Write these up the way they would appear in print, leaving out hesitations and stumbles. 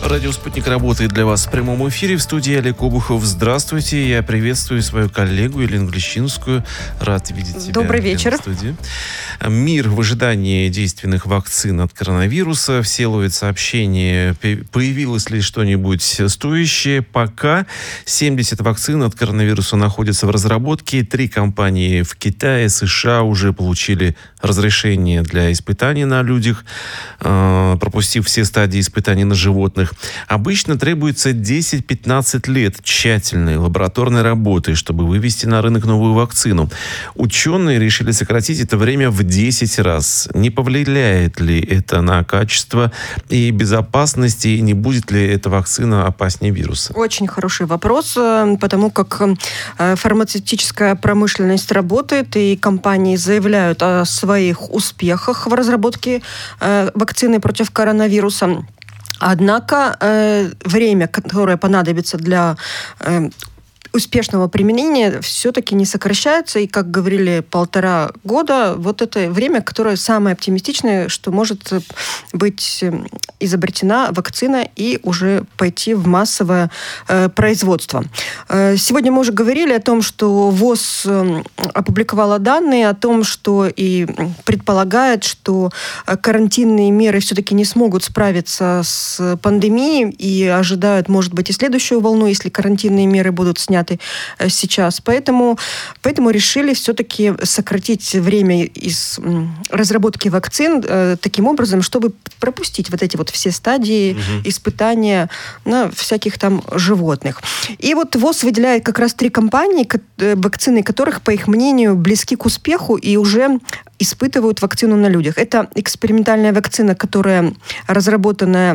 Радио «Спутник» работает для вас в прямом эфире. В студии Олег Обухов. Здравствуйте. Я приветствую свою коллегу Елену Глещинскую. Рад видеть тебя. Добрый вечер. В студии. Мир в ожидании действенных вакцин от коронавируса. Все ловят сообщения, появилось ли что-нибудь стоящее. Пока 70 вакцин от коронавируса находятся в разработке. 3 компании в Китае, США уже получили разрешение для испытаний на людях, пропустив все стадии испытаний на животных. Обычно требуется 10-15 лет тщательной лабораторной работы, чтобы вывести на рынок новую вакцину. Ученые решили сократить это время в 10 раз. Не повлияет ли это на качество и безопасность, и не будет ли эта вакцина опаснее вируса? Очень хороший вопрос, потому как фармацевтическая промышленность работает, и компании заявляют о своих успехах в разработке вакцины против коронавируса. Однако время, которое понадобится для успешного применения, все-таки не сокращается. И, как говорили, 1,5 года, вот это время, которое самое оптимистичное, что может быть изобретена вакцина и уже пойти в массовое производство. Сегодня мы уже говорили о том, что ВОЗ опубликовала данные о том, что и предполагает, что карантинные меры все-таки не смогут справиться с пандемией и ожидают, может быть, и следующую волну, если карантинные меры будут сняты сейчас. Поэтому решили все-таки сократить время из разработки вакцин таким образом, чтобы пропустить вот эти вот все стадии испытания на всяких там животных. И вот ВОЗ выделяет как раз 3 компании, вакцины которых, по их мнению, близки к успеху и уже испытывают вакцину на людях. Это экспериментальная вакцина, которая разработанная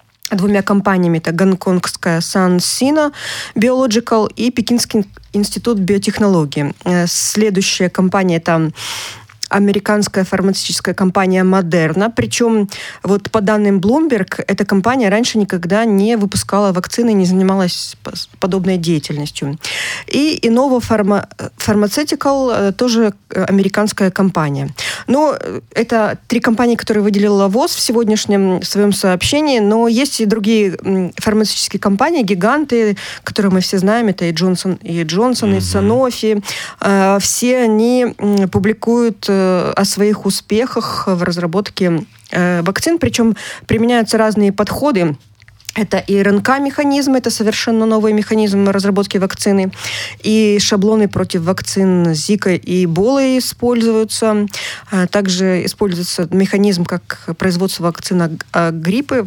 2 компаниями. Это гонконгская CanSino Biological и Пекинский институт биотехнологии. Следующая компания – это американская фармацевтическая компания Moderna. Причем, вот по данным Bloomberg, эта компания раньше никогда не выпускала вакцины, не занималась подобной деятельностью. И Innova Pharmaceutical, тоже американская компания. Но это 3 компании, которые выделила ВОЗ в сегодняшнем своем сообщении, но есть и другие фармацевтические компании, гиганты, которые мы все знаем, это и Johnson и Sanofi. Все они публикуют о своих успехах в разработке вакцин, причем применяются разные подходы. Это и РНК-механизм, это совершенно новый механизм разработки вакцины, и шаблоны против вакцин Зика и Эболы используются. Также используется механизм, как производство вакцин от гриппа.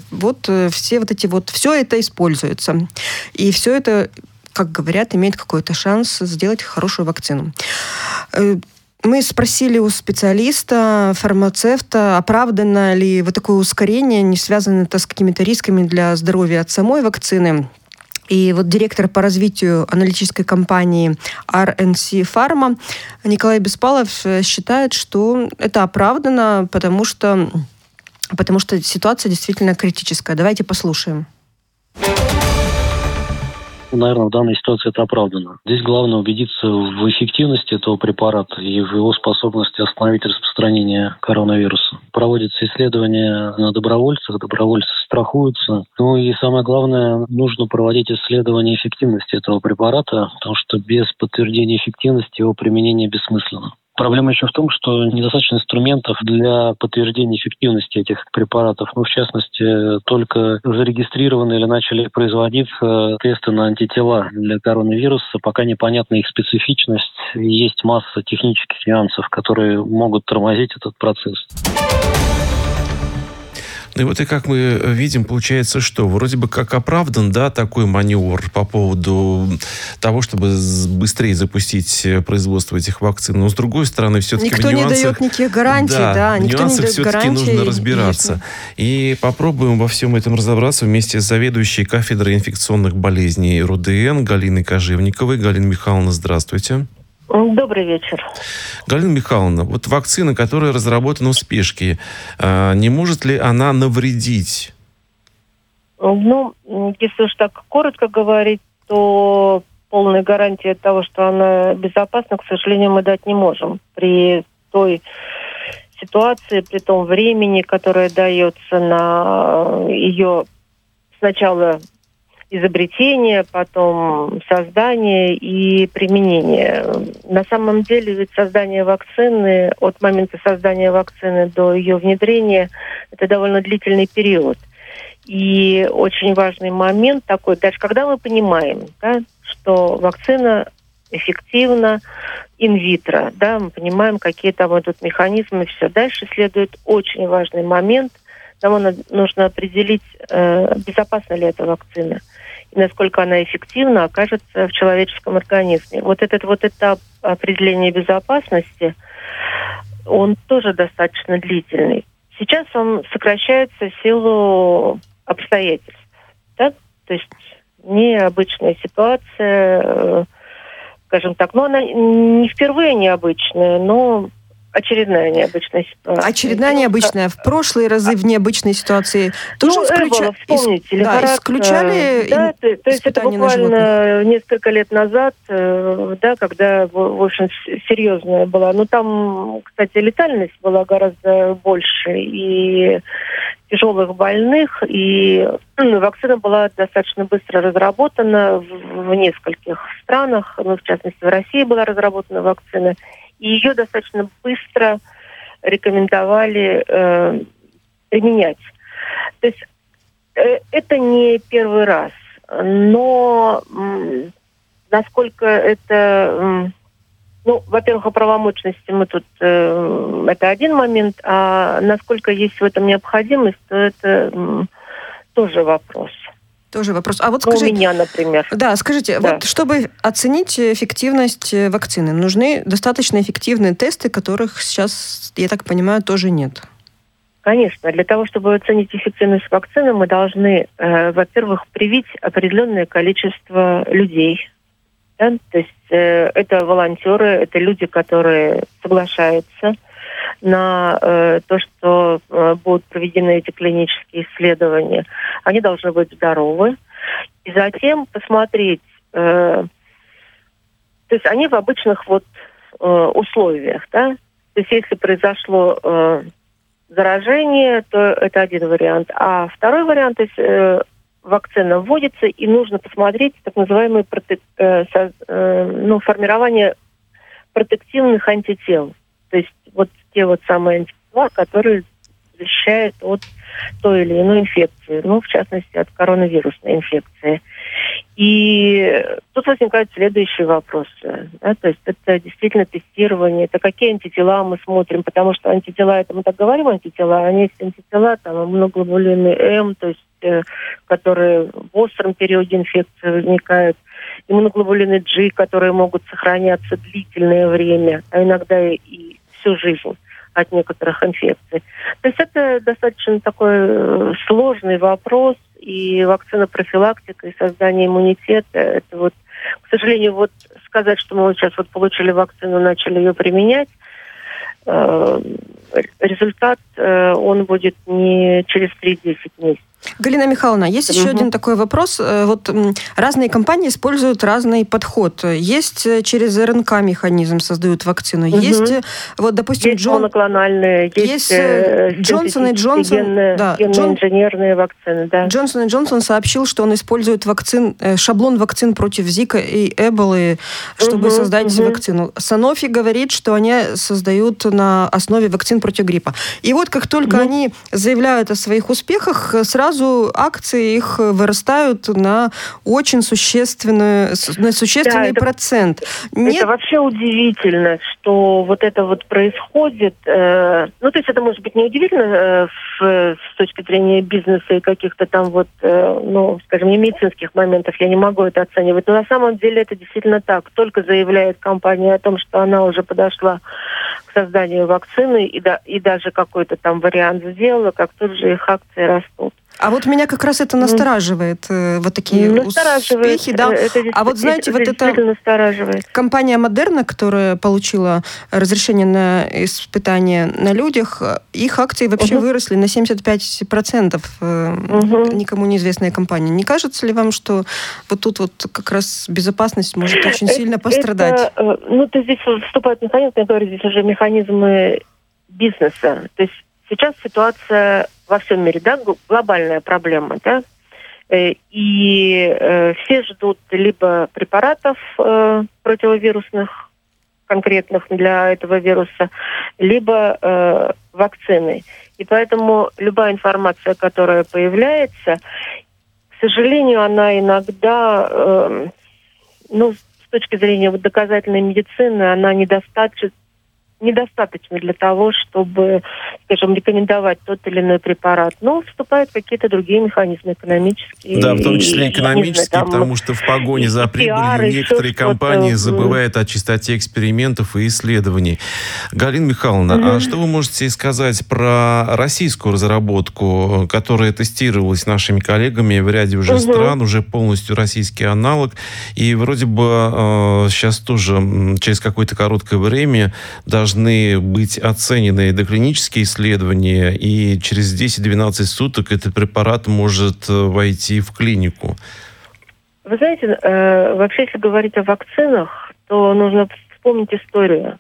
Все это используется. И все это, как говорят, имеет какой-то шанс сделать хорошую вакцину. Мы спросили у специалиста, фармацевта, оправдано ли вот такое ускорение, не связано это с какими-то рисками для здоровья от самой вакцины. И вот директор по развитию аналитической компании RNC Pharma Николай Беспалов считает, что это оправдано, потому что ситуация действительно критическая. Давайте послушаем. Наверное, в данной ситуации это оправдано. Здесь главное убедиться в эффективности этого препарата и в его способности остановить распространение коронавируса. Проводятся исследования на добровольцах, добровольцы страхуются. Ну и самое главное, нужно проводить исследования эффективности этого препарата, потому что без подтверждения эффективности его применение бессмысленно. Проблема еще в том, что недостаточно инструментов для подтверждения эффективности этих препаратов. В частности, только зарегистрированы или начали производиться тесты на антитела для коронавируса. Пока непонятна их специфичность. И есть масса технических нюансов, которые могут тормозить этот процесс. Ну и вот и как мы видим, получается, что вроде бы как оправдан, да, такой маневр по поводу того, чтобы быстрее запустить производство этих вакцин. Но с другой стороны, все-таки никто в нюансах... не дает никаких гарантий, да, никто в нюансах все-таки нужно разбираться. Конечно. И попробуем во всем этом разобраться вместе с заведующей кафедрой инфекционных болезней РУДН Галиной Кожевниковой. Галина Михайловна, здравствуйте. Добрый вечер. Галина Михайловна, вот вакцина, которая разработана в спешке, не может ли она навредить? Если уж так коротко говорить, то полной гарантии того, что она безопасна, к сожалению, мы дать не можем. При той ситуации, при том времени, которое дается на ее сначала изобретение, потом создание и применение. На самом деле ведь создание вакцины, от момента создания вакцины до ее внедрения, это довольно длительный период. И очень важный момент такой, даже когда мы понимаем, да, что вакцина эффективна инвитро, да, мы понимаем, какие там идут механизмы, все. Дальше следует очень важный момент, нам нужно определить, безопасна ли эта вакцина и насколько она эффективно окажется в человеческом организме. Вот этот вот этап определения безопасности, он тоже достаточно длительный. Сейчас он сокращается в силу обстоятельств. Да? То есть необычная ситуация, скажем так. Но она не впервые необычная, но очередная необычная ситуация. Очередная необычная. В прошлые разы в необычной ситуации тоже Эбола, вспомните, исключали то есть это буквально несколько лет назад, да, когда, в общем, серьезная была. Ну, там, кстати, летальность была гораздо больше, и тяжелых больных, и вакцина была достаточно быстро разработана в нескольких странах, ну, в частности, в России была разработана вакцина, и ее достаточно быстро рекомендовали применять. То есть это не первый раз, но насколько это... Ну, во-первых, о правомочности мы тут... это один момент, а насколько есть в этом необходимость, то это тоже вопрос. Тоже вопрос. А вот у меня, например. Да, скажите, да. Вот чтобы оценить эффективность вакцины, нужны достаточно эффективные тесты, которых сейчас, я так понимаю, тоже нет. Конечно. Для того, чтобы оценить эффективность вакцины, мы должны, во-первых, привить определенное количество людей. Да? То есть это волонтеры, это люди, которые соглашаются на то, что будут проведены эти клинические исследования. Они должны быть здоровы. И затем посмотреть, то есть они в обычных вот условиях, да. То есть если произошло заражение, то это один вариант. А второй вариант, то есть вакцина вводится, и нужно посмотреть так называемое формирование протективных антител. То есть вот те вот самые антитела, которые защищают от той или иной инфекции, ну, в частности, от коронавирусной инфекции. И тут возникают следующие вопросы. Да? То есть это действительно тестирование, это какие антитела мы смотрим, потому что антитела, это мы так говорим, антитела, они есть антитела, там, иммуноглобулины М, то есть, которые в остром периоде инфекции возникают, иммуноглобулины G, которые могут сохраняться длительное время, а иногда и всю жизнь от некоторых инфекций. То есть это достаточно такой сложный вопрос, и вакцина-профилактика, и создание иммунитета, это вот, к сожалению, вот сказать, что мы вот сейчас вот получили вакцину, начали ее применять, результат, он будет не через 3-10 месяцев. Галина Михайловна, есть еще один такой вопрос. Вот разные компании используют разный подход. Есть через РНК механизм создают вакцину. Есть, вот, допустим, есть моноклональные, есть Джонсон и Джонсон, инженерные вакцины. Да. Джонсон и Джонсон сообщил, что он использует шаблон вакцин против Зика и Эболы, чтобы создать вакцину. Санофи говорит, что они создают на основе вакцин против гриппа. И вот как только они заявляют о своих успехах, сразу акции их вырастают на очень существенный процент. Нет... Это вообще удивительно, что вот это вот происходит. Ну, то есть это может быть не удивительно с точки зрения бизнеса и каких-то там вот, ну, скажем, не медицинских моментов, я не могу это оценивать. Но на самом деле это действительно так. Только заявляет компания о том, что она уже подошла к созданию вакцины и даже какой-то там вариант сделала, как тут же их акции растут. А вот меня как раз это настораживает, вот такие успехи. Да. А вот знаете, вот эта компания Модерна, которая получила разрешение на испытание на людях, их акции вообще выросли на 75%. Никому неизвестная компания. Не кажется ли вам, что вот тут вот как раз безопасность может очень сильно пострадать? Ну, то здесь вступают механизмы, я говорю, здесь уже механизмы бизнеса. То есть сейчас ситуация во всем мире, да, глобальная проблема, да. И все ждут либо препаратов противовирусных, конкретных для этого вируса, либо вакцины. И поэтому любая информация, которая появляется, к сожалению, она иногда, с точки зрения доказательной медицины, она недостаточна для того, чтобы, скажем, рекомендовать тот или иной препарат. Но вступают какие-то другие механизмы экономические. Да, в том числе экономические, потому что в погоне за прибылью некоторые компании забывают о чистоте экспериментов и исследований. Галина Михайловна, а что вы можете сказать про российскую разработку, которая тестировалась нашими коллегами в ряде уже стран, уже полностью российский аналог, и вроде бы сейчас тоже через какое-то короткое время должны быть оценены доклинические исследования, и через 10-12 суток этот препарат может войти в клинику. Вы знаете, вообще, если говорить о вакцинах, то нужно вспомнить историю.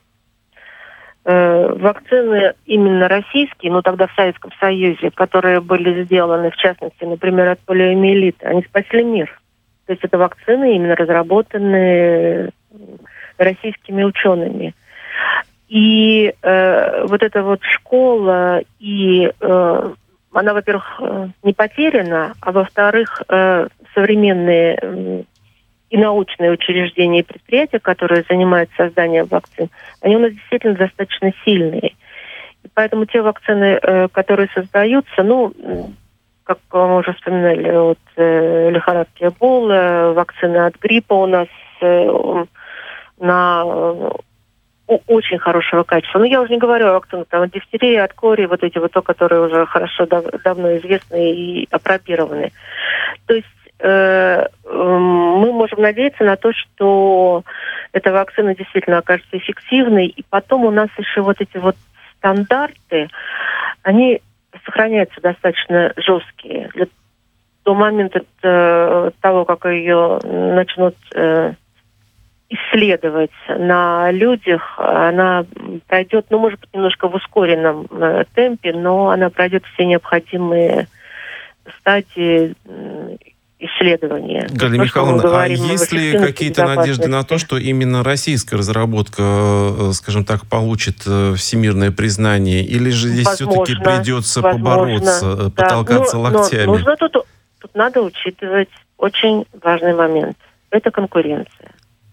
Вакцины именно российские, тогда в Советском Союзе, которые были сделаны, в частности, например, от полиомиелита, они спасли мир. То есть это вакцины, именно разработанные российскими учеными. И вот эта вот школа, она, во-первых, не потеряна, а во-вторых, современные и научные учреждения и предприятия, которые занимаются созданием вакцин, они у нас действительно достаточно сильные. И поэтому те вакцины, которые создаются, как мы уже вспоминали, лихорадки Эбола, вакцина от гриппа у нас на очень хорошего качества. Я уже не говорю о вакцинах, от дифтерии, от кори, которые уже хорошо, давно известны и апробированы. То есть мы можем надеяться на то, что эта вакцина действительно окажется эффективной, и потом у нас еще эти стандарты, они сохраняются достаточно жесткие. До момента того, как ее начнут исследовать на людях, она пройдет, может быть, немножко в ускоренном темпе, но она пройдет все необходимые стадии исследования. Галина Михайловна, а есть ли какие-то надежды на то, что именно российская разработка, скажем так, получит всемирное признание, или же здесь все-таки придется побороться, потолкаться локтями? Тут надо учитывать очень важный момент. Это конкуренция.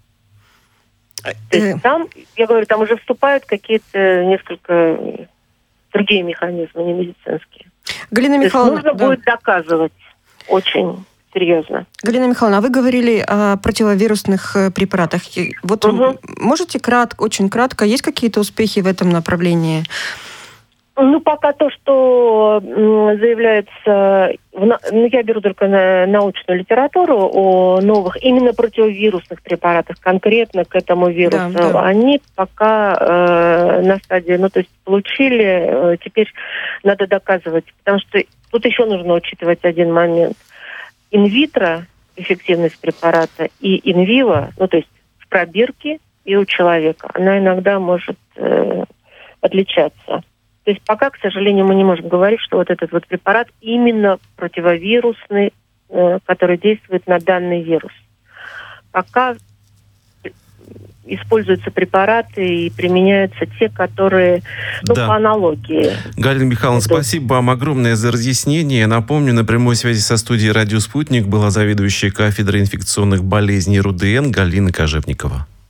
То есть там, я говорю, там уже вступают какие-то несколько другие механизмы, не медицинские. Галина Михайловна, нужно будет доказывать очень серьезно. Галина Михайловна, а вы говорили о противовирусных препаратах. Можете очень кратко, есть какие-то успехи в этом направлении? Пока то, что заявляется, я беру только научную литературу о новых, именно противовирусных препаратах, конкретно к этому вирусу, да. Они пока на стадии, то есть получили, теперь надо доказывать, потому что тут еще нужно учитывать один момент. Инвитро эффективность препарата и инвиво, то есть в пробирке и у человека, она иногда может отличаться. То есть пока, к сожалению, мы не можем говорить, что этот препарат именно противовирусный, который действует на данный вирус. Пока используются препараты и применяются те, которые, по аналогии. Галина Михайловна, спасибо вам огромное за разъяснение. Напомню, на прямой связи со студией «Радио Спутник» была заведующая кафедрой инфекционных болезней РУДН Галина Кожевникова.